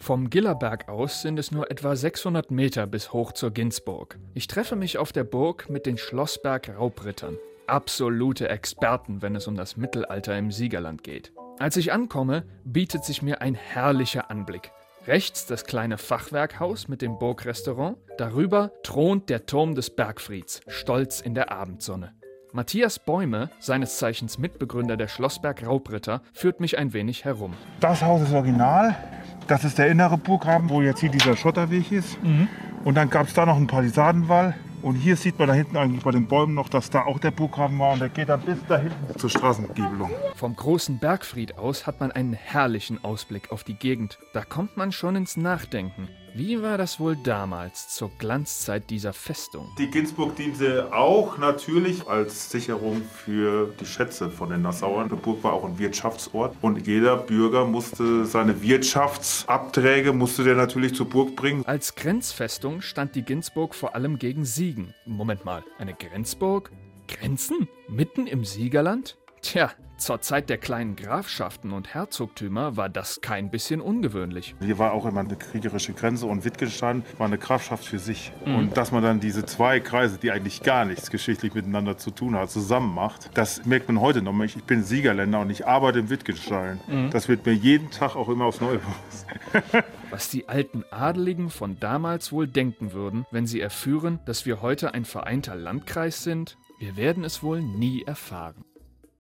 Vom Gillerberg aus sind es nur etwa 600 Meter bis hoch zur Ginzburg. Ich treffe mich auf der Burg mit den Schlossberg-Raubrittern. Absolute Experten, wenn es um das Mittelalter im Siegerland geht. Als ich ankomme, bietet sich mir ein herrlicher Anblick. Rechts das kleine Fachwerkhaus mit dem Burgrestaurant, darüber thront der Turm des Bergfrieds, stolz in der Abendsonne. Matthias Bäume, seines Zeichens Mitbegründer der Schlossberg-Raubritter, führt mich ein wenig herum. Das Haus ist original. Das ist der innere Burggraben, wo jetzt hier dieser Schotterweg ist. Und dann gab es da noch einen Palisadenwall. Und hier sieht man da hinten eigentlich bei den Bäumen noch, dass da auch der Burggraben war. Und der geht dann bis da hinten zur Straßengiebelung. Vom großen Bergfried aus hat man einen herrlichen Ausblick auf die Gegend. Da kommt man schon ins Nachdenken. Wie war das wohl damals, zur Glanzzeit dieser Festung? Die Ginzburg diente auch natürlich als Sicherung für die Schätze von den Nassauern. Die Burg war auch ein Wirtschaftsort und jeder Bürger musste seine Wirtschaftsabträge der natürlich zur Burg bringen. Als Grenzfestung stand die Ginzburg vor allem gegen Siegen. Moment mal, eine Grenzburg? Grenzen? Mitten im Siegerland? Tja, zur Zeit der kleinen Grafschaften und Herzogtümer war das kein bisschen ungewöhnlich. Hier war auch immer eine kriegerische Grenze und Wittgenstein war eine Grafschaft für sich. Und dass man dann diese zwei Kreise, die eigentlich gar nichts geschichtlich miteinander zu tun haben, zusammen macht, das merkt man heute noch. Ich bin Siegerländer und ich arbeite in Wittgenstein. Das wird mir jeden Tag auch immer aufs Neue bewusst. Was die alten Adeligen von damals wohl denken würden, wenn sie erführen, dass wir heute ein vereinter Landkreis sind, wir werden es wohl nie erfahren.